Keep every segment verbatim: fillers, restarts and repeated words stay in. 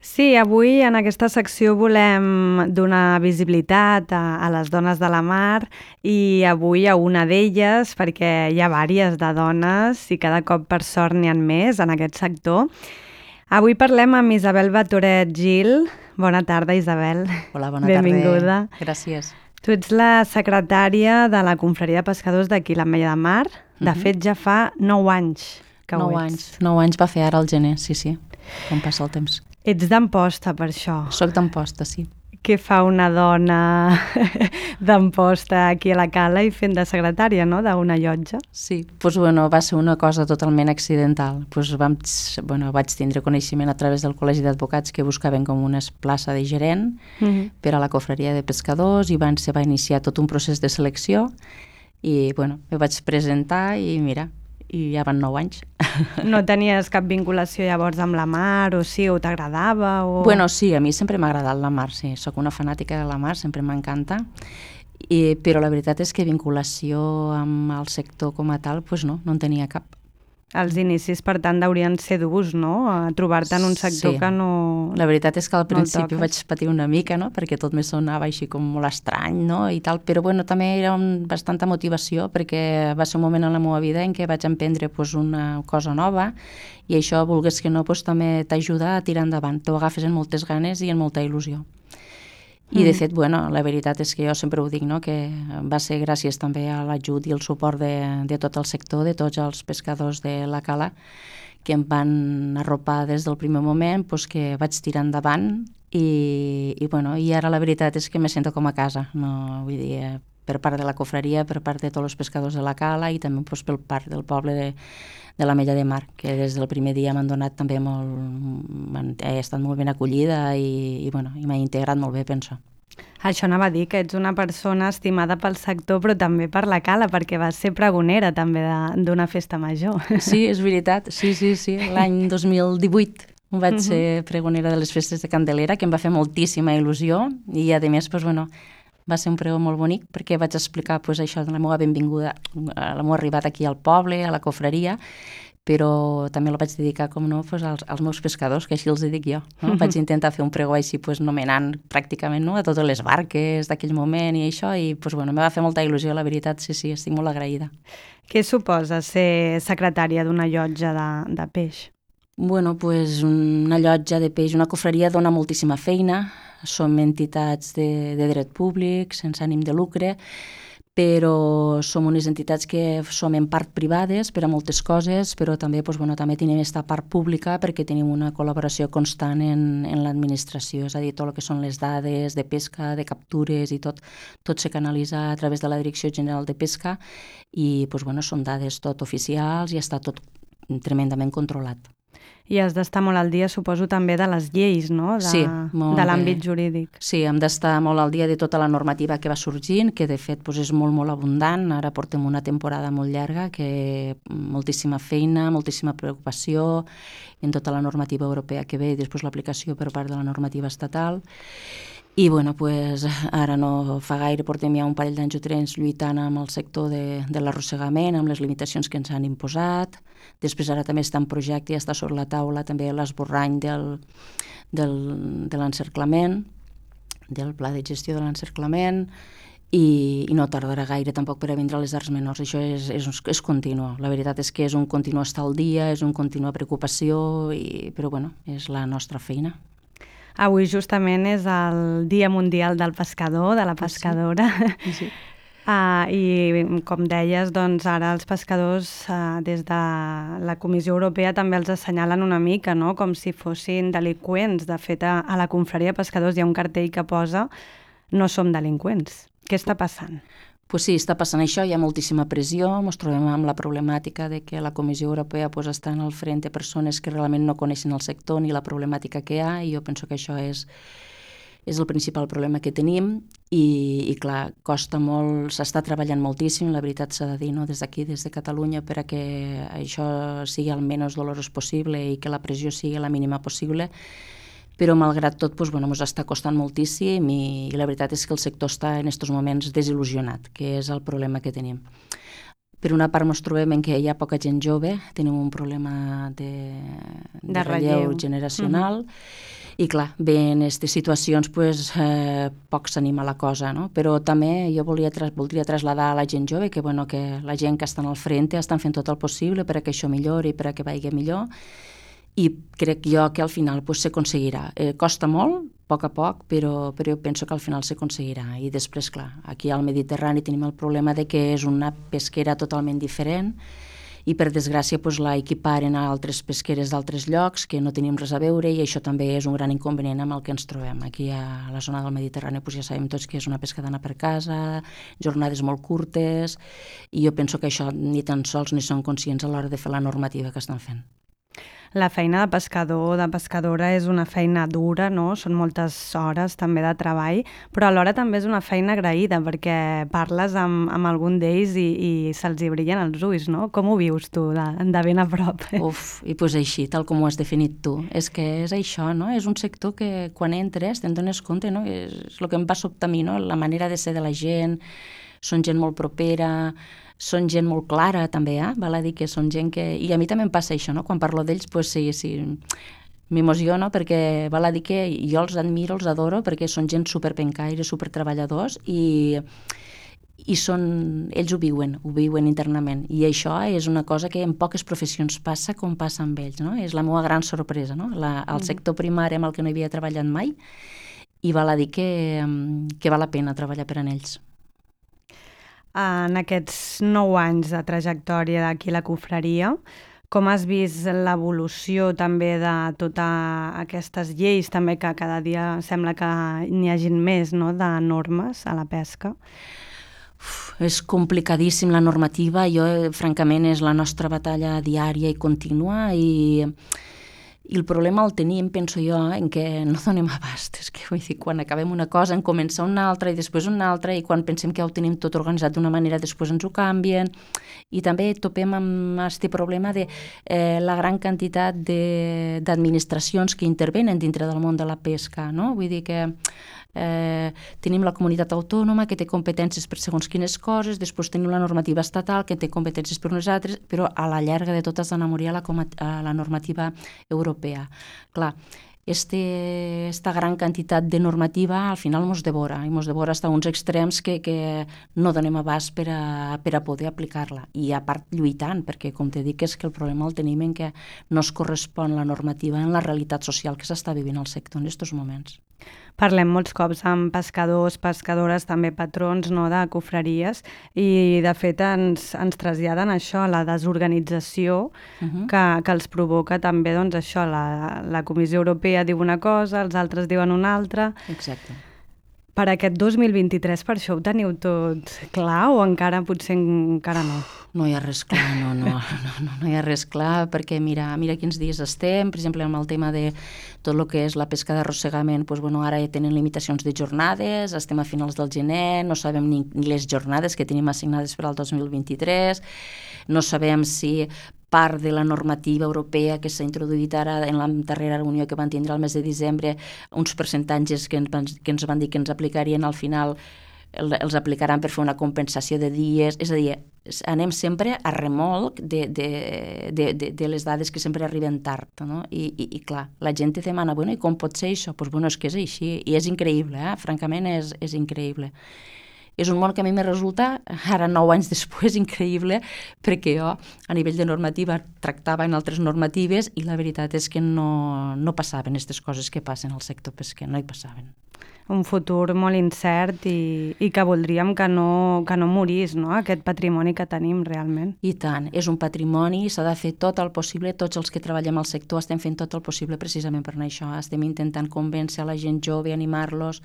Sí, avui en aquesta secció volem donar visibilitat a, a les dones de la mar i avui a una d'elles, perquè hi ha vàries de dones i cada cop per sort n'hi ha més en aquest sector. Avui parlem amb Isabel Batoret Gil. Bona tarda, Isabel. Hola, bona Benvinguda. tarda. Gràcies. Tu ets la secretària de la Confraria de Pescadors d'aquí, l'Ametlla de Mar. De Uh-huh. fet, ja fa nou anys que Nou ho ets. anys. Nou anys va fer ara al gener, sí, sí. Com passa el temps. Ets d'Amposta, per això. Soc d'Amposta, sí. Què fa una dona d'Amposta aquí a la Cala i fent de secretària, no?, d'una llotja? Sí, doncs bueno, va ser una cosa totalment accidental. Pues vam, bueno, vaig tindre coneixement a través del Col·legi d'Advocats que buscaven com una plaça de gerent Mm-hmm. per a la Confraria de Pescadors i van, se va iniciar tot un procés de selecció i bueno, me vaig presentar i mira, i ja van nou anys. No tenies cap vinculació llavors amb la mar, o sí, o t'agradava? O... Bueno, sí, a mi sempre m'ha agradat la mar, sí. Soc una fanàtica de la mar, sempre m'encanta. I, però la veritat és que vinculació amb el sector com a tal, doncs no, no en tenia cap. Els inicis, per tant, haurien ser durs, no?, a trobar-te en un sector Sí. que no... La veritat és que al No el principi toques. vaig patir una mica, no?, perquè tot me sonava així com molt estrany, no?, i tal, però bueno, també era un, bastanta motivació perquè va ser un moment en la meva vida en què vaig emprendre pues, una cosa nova i això, vulgues que no, pues, també t'ajuda a tirar endavant. T'ho agafes amb moltes ganes i amb molta il·lusió. I de Mm. fet, bueno, la veritat és que jo sempre ho dic, no?, que va ser gràcies també a l'ajut i el suport de, de tot el sector, de tots els pescadors de la Cala, que em van arropar des del primer moment, pues, que vaig tirar endavant i, i, bueno, i ara la veritat és que me sento com a casa, no, vull dir, eh, per part de la confraria, per part de tots els pescadors de la Cala i també pues, per part del poble de, de l'Ametlla de Mar, que des del primer dia m'han donat també molt... m'han- he estat molt ben acollida i, i, bueno, i m'ha integrat molt bé, penso. Això anava a dir, que ets una persona estimada pel sector, però també per la Cala, perquè vas ser pregonera també de- d'una festa major. Sí, és veritat, sí, sí, sí. L'any dos mil divuit vaig Mhm. ser pregonera de les festes de Candelera, que em va fer moltíssima il·lusió i, a més, pues, bueno, va ser un pregó molt bonic perquè vaig explicar pues, això de la meva benvinguda, a la meva arribada aquí al poble, a la confraria, però també la vaig dedicar, com no, pues, als, als meus pescadors, que així els dic jo. No? Vaig intentar fer un pregó així, pues, nomenant pràcticament no, a totes les barques d'aquell moment i això, i pues, bueno, me va fer molta il·lusió, la veritat, sí, sí, estic molt agraïda. Què suposa ser secretària d'una llotja de, de peix? Bueno, pues una llotja de peix, una confraria dona moltíssima feina, som entitats de, de dret públic, sense ànim de lucre, però som unes entitats que som en part privades per a moltes coses, però també, pues, bueno, també tenim aquesta part pública perquè tenim una col·laboració constant en, en l'administració, és a dir, tot el que són les dades de pesca, de captures i tot, tot se canalitza a través de la Direcció General de Pesca i pues, bueno, són dades tot oficials i està tot tremendament controlat. I has d'estar molt al dia, suposo, també de les lleis, no?, de, Sí, molt de bé. l'àmbit jurídic. Sí, hem d'estar molt al dia de tota la normativa que va sorgint, que de fet doncs, és molt, molt abundant. Ara portem una temporada molt llarga, que moltíssima feina, moltíssima preocupació en tota la normativa europea que ve i després l'aplicació per part de la normativa estatal. I bueno, pues, ara no fa gaire, portem ja un parell d'anys o tres lluitant amb el sector de, de l'arrossegament, amb les limitacions que ens han imposat. Després ara també està en projecte, ja està sobre la taula també l'esborrany del, del, de l'encerclament, del pla de gestió de l'encerclament, i, i no tardarà gaire tampoc per a vindre les arts menors. Això és, és, és continu. La veritat és que és un continu estar al dia, és un continu preocupació, i, però bueno, és la nostra feina. Avui justament és el Dia Mundial del Pescador, de la pescadora. Sí, sí. Uh, I, com deies, doncs ara els pescadors uh, des de la Comissió Europea també els assenyalen una mica, no?, com si fossin delinqüents. De fet, a, a la confraria de pescadors hi ha un cartell que posa "no som delinqüents". Què està passant? Pues sí, està passant això, hi ha moltíssima pressió, ens trobem amb la problemàtica de que la Comissió Europea pues, està en el front de persones que realment no coneixen el sector ni la problemàtica que hi ha, i jo penso que això és, és el principal problema que tenim, i, i clar, costa molt, s'està treballant moltíssim, la veritat s'ha de dir, no? Des d'aquí, des de Catalunya, per a que això sigui el menys dolorós possible i que la pressió sigui la mínima possible, però malgrat tot doncs, bueno, ens està costant moltíssim i, i la veritat és que el sector està en aquests moments desil·lusionat, que és el problema que tenim. Per una part ens trobem en què hi ha poca gent jove, tenim un problema de, de, De relleu relleu. generacional, I clar, bé, en aquestes situacions pues, eh, poc s'anima la cosa, no? Però també jo volia tras voldria traslladar a la gent jove que, bueno, que la gent que estan al frente estan fent tot el possible per a que això millori, per a que vagi millor, i crec jo que al final pues, s'aconseguirà. Eh, costa molt, a poc a poc, però, però jo penso que al final s'aconseguirà. I després, clar, aquí al Mediterrani tenim el problema de que és una pesquera totalment diferent, i per desgràcia pues, la equiparen a altres pesqueres d'altres llocs que no tenim res a veure, i això també és un gran inconvenient amb el que ens trobem. Aquí a la zona del Mediterrani pues, ja sabem tots que és una pesca d'anar per casa, jornades molt curtes, i jo penso que això ni tan sols ni són conscients a l'hora de fer la normativa que estan fent. La feina de pescador, de pescadora, és una feina dura, no? Són moltes hores també de treball, però alhora també és una feina agraïda, perquè parles amb, amb algun d'ells i, i se'ls hi brillen els ulls, no? Com ho vius tu, de, de ben a prop? Uf, i pues així, tal com ho has definit tu. És que és això, no? És un sector que quan entres te'n dones compte, no? És el que em va sobtar a mi, no? La manera de ser de la gent, són gent molt propera, són gent molt clara també, eh? Val a dir que són gent que... I a mi també em passa això, no? Quan parlo d'ells, pues sí, sí, m'emociono perquè val a dir que jo els admiro, els adoro, perquè són gent superpencaires, supertreballadors i, i són... ells ho viuen, ho viuen internament. I això és una cosa que en poques professions passa com passa amb ells, no? És la meva gran sorpresa, no? La, el sector primari amb el que no havia treballat mai, i val a dir que, que val la pena treballar per en ells. En aquests nou anys de trajectòria d'aquí la confraria, com has vist l'evolució també de totes aquestes lleis, també que cada dia sembla que n'hi hagin més, no?, de normes a la pesca? Uf, és complicadíssim la normativa. Jo, francament, és la nostra batalla diària i contínua, i... I el problema el tenim, penso jo, en què no donem abast. És que, vull dir, quan acabem una cosa en comença una altra i després una altra, i quan pensem que ja ho tenim tot organitzat d'una manera després ens ho canvien. I també topem amb aquest problema de eh, la gran quantitat d'administracions que intervenen dintre del món de la pesca, no? Vull dir que eh, tenim la comunitat autònoma que té competències per segons quines coses, després tenim la normativa estatal que té competències per unes altres, però a la llarga de tot has d'anar a morir a la, a la normativa europea. Clar, este, esta gran quantitat de normativa al final mos devora, i mos devora fins a uns extrems que, que no donem abast per a, per a poder aplicar-la. I a part lluitant, perquè com te dic és que el problema el tenim en que no es correspon la normativa en la realitat social que s'està vivint al sector en aquests moments. Parlem molts cops amb pescadors, pescadores, també patrons, no?, de confraries, i de fet ens, ens traslladen això, la desorganització uh-huh. que, que els provoca també, doncs això, la, la Comissió Europea diu una cosa, els altres diuen una altra. Exacte. Per aquest dos mil vint-i-tres, per això ho teniu tot clar o encara potser encara no? No hi ha res clar, no, no, no, no, no hi ha res clar, perquè mira, mira quins dies estem, per exemple, amb el tema de tot el que és la pesca d'arrossegament, doncs, bueno, ara ja tenen limitacions de jornades, estem a finals del gener, no sabem ni, ni les jornades que tenim assignades per al dos mil vint-i-tres, no sabem si part de la normativa europea que s'ha introduït ara en la darrera reunió que van tindre el mes de desembre, uns percentatges que ens, que ens van dir que ens aplicarien al final, els aplicaran per fer una compensació de dies, és a dir, anem sempre a remolc de, de, de, de, de les dades que sempre arriben tard, no? I, i, i clar, la gent te demana, bueno, i com pot ser això? Doncs pues, bueno, és que és així, i és increïble, eh? Francament és, és increïble. És un món que a mi me resulta, ara nou anys després, increïble, perquè jo a nivell de normativa tractava en altres normatives i la veritat és que no, no passaven aquestes coses que passen al sector pesquer, no hi passaven. Un futur molt incert i, i que voldríem que no, que no morís, no?, aquest patrimoni que tenim realment. I tant, és un patrimoni, s'ha de fer tot el possible, tots els que treballem al sector estem fent tot el possible precisament per això, estem intentant convèncer a la gent jove, animar-los,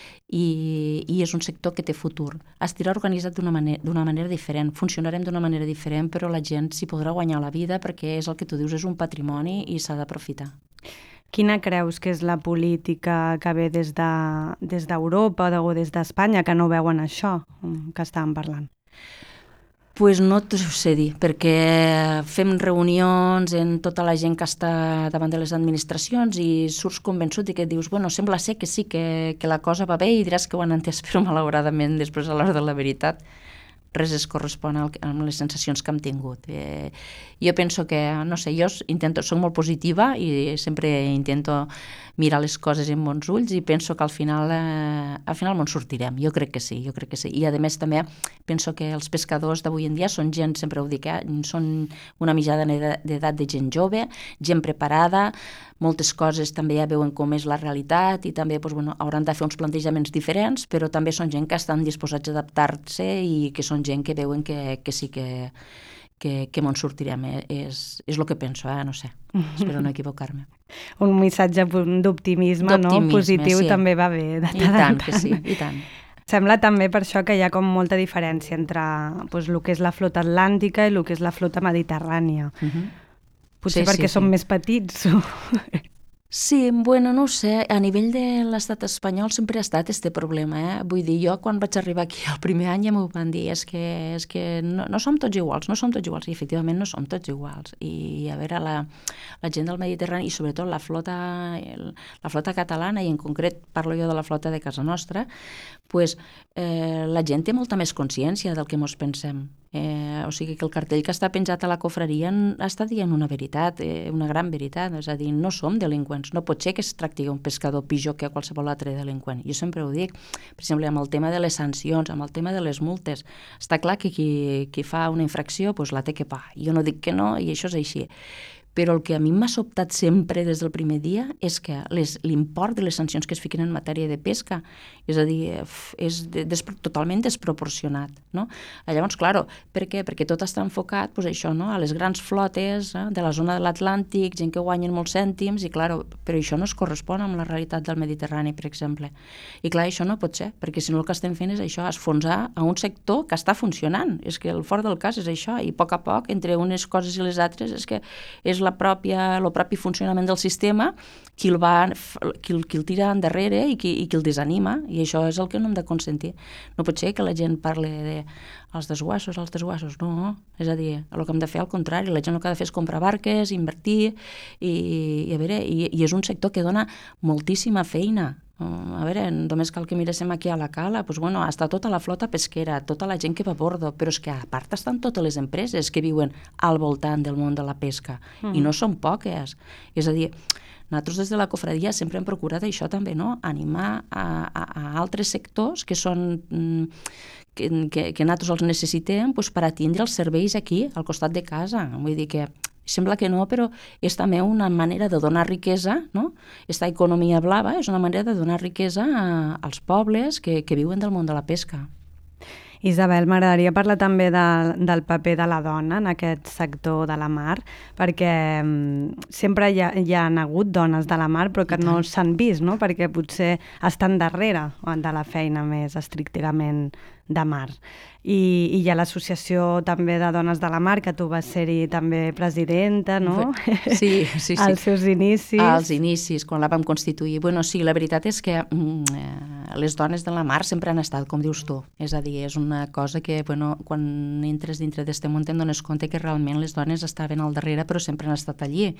I, i és un sector que té futur. Estirà organitzat d'una manera, d'una manera diferent, funcionarem d'una manera diferent, però la gent s'hi podrà guanyar la vida perquè és el que tu dius, és un patrimoni i s'ha d'aprofitar. Quina creus que és la política que ve des de, des d'Europa o des d'Espanya que no veuen això que estàvem parlant? Pues no t'ho sé dir, perquè fem reunions en tota la gent que està davant de les administracions i surts convençut i que dius, bueno, sembla ser que sí, que, que la cosa va bé i diràs que ho han entès, però malauradament després a l'hora de la veritat res es correspon al, amb les sensacions que hem tingut. Eh, jo penso que, no sé, jo intento, soc molt positiva i sempre intento mirar les coses amb bons ulls i penso que al final, eh, al final ens sortirem. Jo crec que sí, jo crec que sí. I a més també penso que els pescadors d'avui en dia són gent, sempre ho dic, eh, són una mitjana d'edat de gent jove, gent preparada, moltes coses també ja veuen com és la realitat i també doncs, bueno, hauran de fer uns plantejaments diferents, però també són gent que estan disposats a adaptar-se i que són gent que veuen que, que sí que, que, que ens sortirem. Eh? És, és el que penso, eh? No sé, espero no equivocar-me. Un missatge d'optimisme, no? Positiu, sí. També va bé. De I tant, que sí, i tant. Sembla també per això que hi ha com molta diferència entre doncs, el que és la flota atlàntica i el que és la flota mediterrània. Uh-huh. Potser sí, perquè sí, som sí. més petits. Sí, bueno, no ho sé, a nivell de l'estat espanyol sempre ha estat este problema, eh? Vull dir, jo quan vaig arribar aquí el primer any ja m'ho van dir, és que, és que no, no som tots iguals, no som tots iguals, i efectivament no som tots iguals. I a veure, la, la gent del Mediterrani, i sobretot la flota, el, la flota catalana, i en concret parlo jo de la flota de casa nostra, pues, eh, la gent té molta més consciència del que mos pensem. Eh, o sigui que el cartell que està penjat a la cofreria està dient una veritat, eh, una gran veritat, és a dir, no som delinqüents, no pot ser que es tracti un pescador pitjor que qualsevol altre delinqüent. Jo sempre ho dic, per exemple, amb el tema de les sancions, amb el tema de les multes, està clar que qui, qui fa una infracció pues, la té que pagar. Jo no dic que no, i això és així. Però el que a mi m'ha sobtat sempre des del primer dia és que l'import de les sancions que es fiquen en matèria de pesca, és a dir, és de, des, totalment desproporcionat. No? Llavors, clar, per què? Perquè tot està enfocat pues, això, no? A les grans flotes eh, de la zona de l'Atlàntic, gent que guanyen molts cèntims, i clar, però això no es correspon amb la realitat del Mediterrani, per exemple. I clar, això no pot ser, perquè si no el que estem fent és això, esfonsar a un sector que està funcionant. És que el fort del cas és això, i a poc a poc, entre unes coses i les altres, és que és la pròpia, el propi funcionament del sistema qui el, va, qui el, qui el tira endarrere i qui, i qui el desanima, i això és el que no hem de consentir. No pot ser que la gent parli de els desguassos, els desguassos, no. És a dir, el que hem de fer al contrari, la gent el que ha de fer és comprar barques, invertir, i, i, a veure, i, i és un sector que dona moltíssima feina. A veure, només cal que miréssim aquí a la cala, doncs, bueno, està tota la flota pesquera, tota la gent que va a bordo, però és que a part estan totes les empreses que viuen al voltant del món de la pesca, mm. i no són poques. És a dir, nosaltres des de la cofradia sempre hem procurat això també, no? Animar a, a, a altres sectors que són... que, que, que nosaltres els necessitem doncs, per atendre els serveis aquí, al costat de casa. Vull dir que sembla que no, però és també una manera de donar riquesa, no? Esta economia blava és una manera de donar riquesa a, als pobles que, que viuen del món de la pesca. Isabel, m'agradaria parlar també de, del paper de la dona en aquest sector de la mar, perquè um, sempre hi ha, hi ha hagut dones de la mar, però que no s'han vist, no? Perquè potser estan darrere de la feina més estrictament de mar. I, i hi ha l'associació també de dones de la mar, que tu vas ser-hi també presidenta, no? Sí, sí, sí. Als seus inicis. Als inicis, quan la vam constituir. Bueno, sí, la veritat és que mm, les dones de la mar sempre han estat, com dius tu. És a dir, és una cosa que, bueno, quan entres dintre d'este món te'n dones compte que realment les dones estaven al darrere, però sempre han estat allí.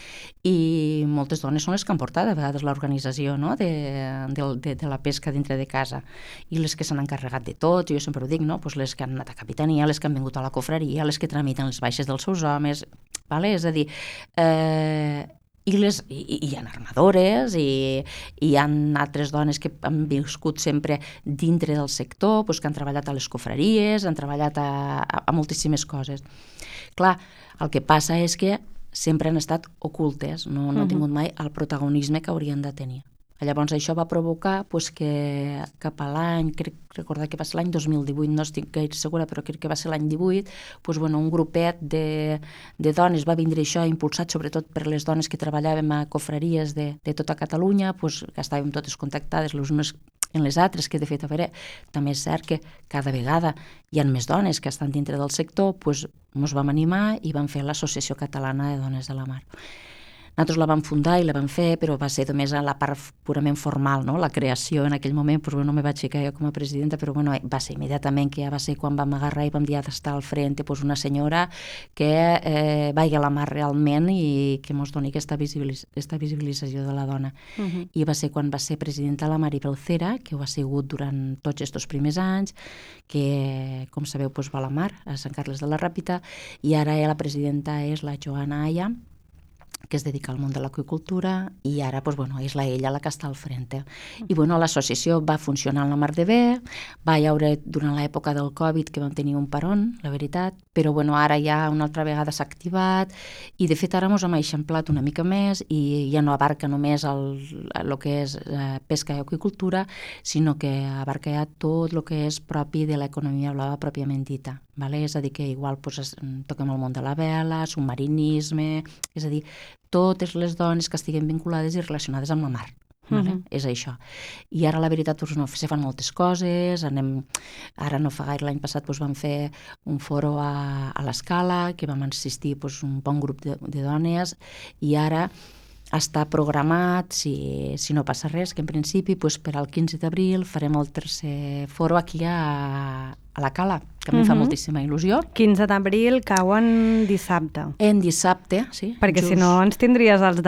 I moltes dones són les que han portat a vegades l'organització, no? de, de, de, de la pesca dintre de casa, i les que s'han encarregat de tot, jo sempre ho dic, no? Pues les que han anat a capitania, les que han vingut a la cofreria, les que tramiten les baixes dels seus homes, vale? És a dir, eh, i, les, i, i hi ha armadores, i, i hi ha altres dones que han viscut sempre dintre del sector, pues, que han treballat a les cofreries, han treballat a, a, a moltíssimes coses. Clar, el que passa és que sempre han estat ocultes, no, no han tingut mai el protagonisme que haurien de tenir. Llavors això va provocar pues, que cap a l'any, crec recordar que va ser l'any dos mil divuit, no estic gaire segura, però crec que va ser l'any divuit, pues, bueno, un grupet de, de dones va vindre això impulsat sobretot per les dones que treballàvem a cofreries de, de tota Catalunya, pues, que estàvem totes contactades les unes en les altres, que de fet, a veure, també és cert que cada vegada hi ha més dones que estan dintre del sector, doncs ens vam animar i vam fer l'Associació Catalana de Dones de la Mar. Nosaltres la vam fundar i la vam fer, però va ser només a la part purament formal, no? La creació en aquell moment, doncs, bueno, me vaig ficar jo com a presidenta, però bueno, va ser immediatament, que ja va ser quan vam agarrar i vam dir d'estar al frente doncs, una senyora que eh, vagi a la mar realment i que ens doni aquesta, visibilis aquesta visibilització de la dona. Uh -huh. I va ser quan va ser presidenta la Maribel Cera, que ho ha sigut durant tots aquests primers anys, que, com sabeu, doncs, va a la mar, a Sant Carles de la Ràpita, i ara la presidenta és la Joana Aya, que es dedica al món de l'aqüicultura, i ara doncs, bueno, és la ella la que està al frente. I bueno, l'associació va funcionar en la mar de bé, va hi haure durant l'època del Covid que vam tenir un parón, la veritat, però bueno, ara ja una altra vegada s'ha activat i de fet ara ens hem eixamplat una mica més i ja no abarca només el, el que és eh, pesca i aqüicultura, sinó que abarca ja tot el que és propi de l'economia blava pròpiament dita. Vale? És a dir, que igual pues, toquem el món de la vela, submarinisme, és a dir, totes les dones que estiguen vinculades i relacionades amb la mar. Vale? Uh -huh. És això. I ara la veritat doncs, no, se fan moltes coses, anem, ara no fa gaire, l'any passat doncs, vam fer un foro a, a l'Escala, que vam assistir doncs, un bon grup de, de dones, i ara està programat, si, si no passa res, que en principi doncs, per al quinze d'abril farem el tercer foro aquí a, a la Cala, que a mi uh -huh. fa moltíssima il·lusió. quinze d'abril cau en dissabte. En dissabte, sí. Perquè just. si no ens tindries els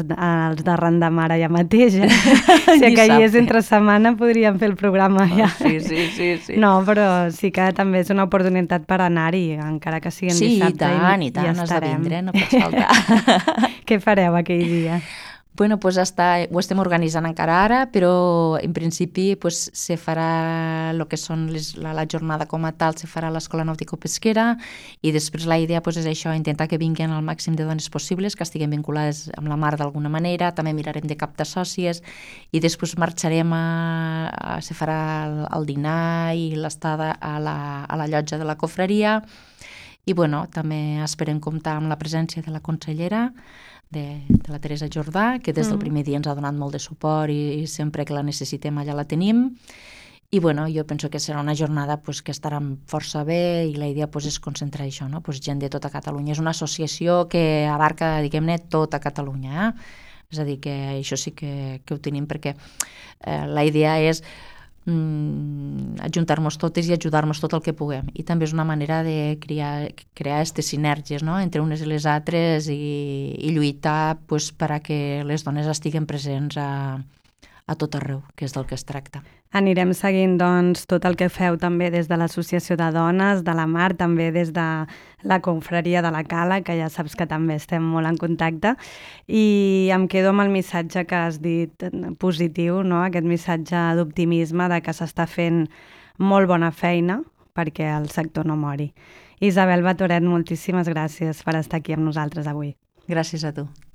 de Randamar allà mateix. Eh? Si caigués entre setmana podríem fer el programa ja. Oh, sí, sí, sí, sí. No, però sí que també és una oportunitat per anar-hi, encara que sigui en sí, dissabte. Sí, i tant, i tant, has de vindre, no pots faltar. Què fareu aquell dia? Bueno, pues està, ho estem organitzant encara ara, però en principi pues, se farà el que són les, la, la jornada com a tal, se farà a l'Escola Nàutico-Pesquera, i després la idea pues, és això, intentar que vinguin el màxim de dones possibles, que estiguin vinculades amb la mar d'alguna manera, també mirarem de captar sòcies, i després marxarem a, a se farà el, el dinar i l'estada a la, a la llotja de la cofreria, i bueno, també esperem comptar amb la presència de la consellera, de, de la Teresa Jordà, que des del primer dia ens ha donat molt de suport i, i sempre que la necessitem allà la tenim. I bueno, jo penso que serà una jornada pues, que estarà força bé i la idea pues, és concentrar això, no? Pues, gent de tota Catalunya. És una associació que abarca, diguem-ne, tota Catalunya. Eh? És a dir, que això sí que, que ho tenim perquè eh, la idea és mm, ajuntar-nos totes i ajudar-nos tot el que puguem. I també és una manera de crear, crear aquestes sinergies, no? Entre unes i les altres i, i lluitar pues, per a que les dones estiguen presents a, a tot arreu, que és del que es tracta. Anirem seguint doncs, tot el que feu també des de l'Associació de Dones de la Mar, també des de la Confraria de la Cala, que ja saps que també estem molt en contacte, i em quedo amb el missatge que has dit positiu, no? Aquest missatge d'optimisme de que s'està fent molt bona feina perquè el sector no mori. Isabel Batoret, moltíssimes gràcies per estar aquí amb nosaltres avui. Gràcies a tu.